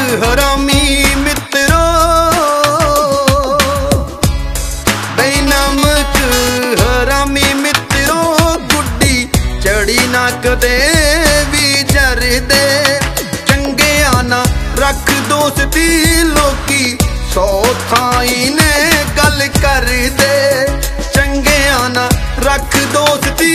हरामी मित्रो, बई नमक हरामी मित्रो, गुड्डी चढ़ी ना कदे भी जरदे। चंगिया ना रख दोस्ती लोकी सौ थाई ने गल कर दे। चंगिया ना रख दोस्ती,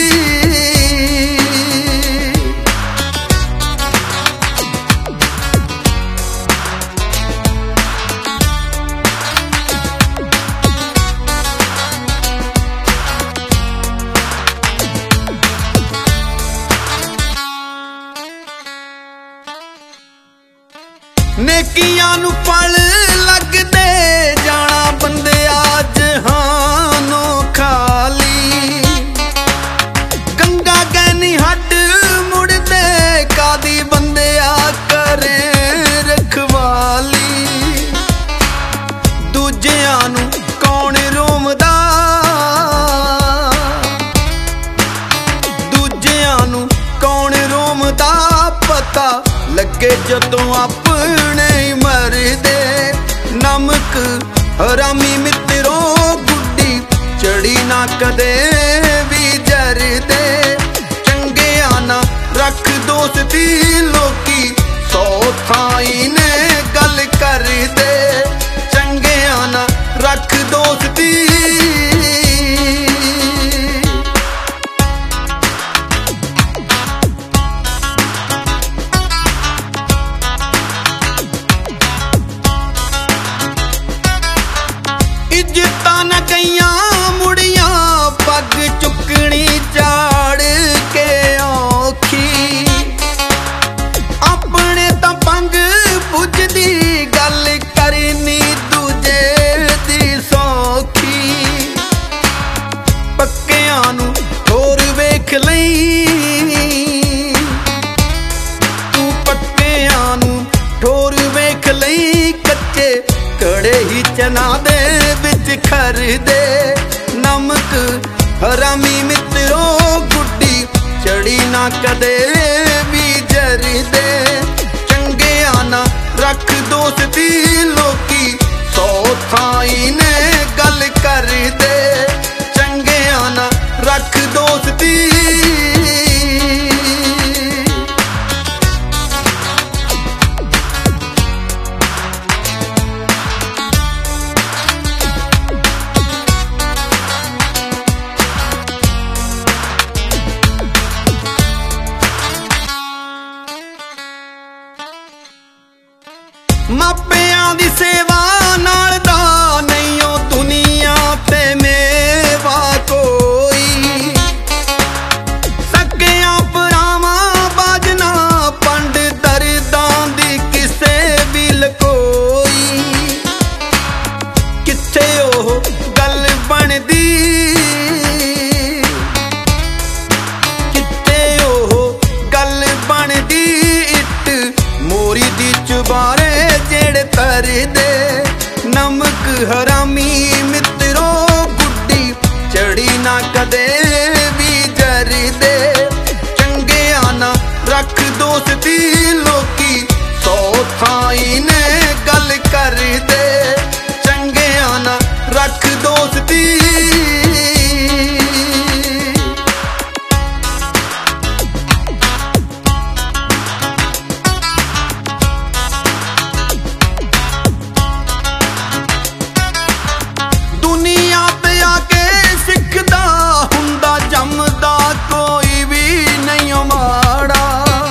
नेकियां नू फल लगदे जाना बंदिया जहानों खाली। गंगा गैनी हट मुड़दे कादी बंदिया करे रखवाली। दूजियां नू कौन रोमदा, दूजियां नू कौन रोमदा, पता लगे जदों अपने ही मरदे। नमक हरामी मित्रो, गुड्डी चढ़ी ना कदे भी जरदे। चंगिया ना रख दोस्ती लोकी सौ थाई ने गल कर दे। चंगिया ना रख दोस्ती, इज्जतां न गईयां मुड़ियां, पग चुकनी झाड़ के औखी। अपने तां पंग पुजदी गल करनी दूजे दी सौखी। पक्कियां नू होर वेख लई, तू पक्कियां नू ठोर वेख लई। कच्चे कड़े ही चना दे विच खर दे। नमक हरामी मित्रो, गुड्डी चढ़ी ना कदे भी जरदे। चंगिया ना रख दोस्ती लोकी सौ थाई ने गल कर दे। चंगिया ना रख दोस्ती, मापियां दी सेवा नाल दा नहीं ओ दुनिया ते मेवा कोई। सकियां भरावां बाजना पंड दर्दां दी किसे भी लकोई। किथे ओह गल बनदी, किथे ओह गल बनदी। इट मोरी दी चुबारे जेड़े तर दे। नमक हरामी मित्रो, गुड्डी चढ़ी ना कदे भी जरदे। चंगिया ना रख दोस्ती लोकी सौ थाई ने गल कर दे। चंगिया ना रख दोस्ती, जमदा कोई भी नहीं माड़ा।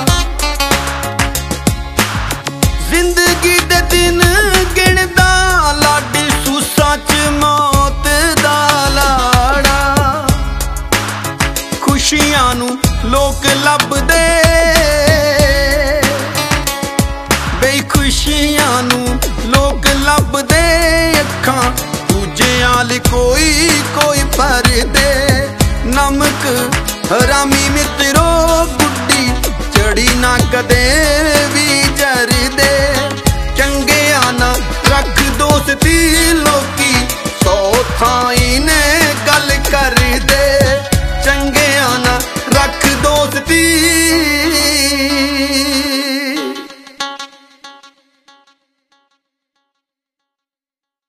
जिंदगी दे दिन गिनदा लाडी सूसा च मौत दा लाड़ा। खुशियां नू लोक लभदे, बई खुशियां नू लोक लभदे। अखां दूजियां ली कोई भरदे। नमक हरामी मित्रो, गुड्डी चढ़ी ना कदे भी जरदे। चंगिया ना रख दोस्ती लोकी सौ थाई ने गल कर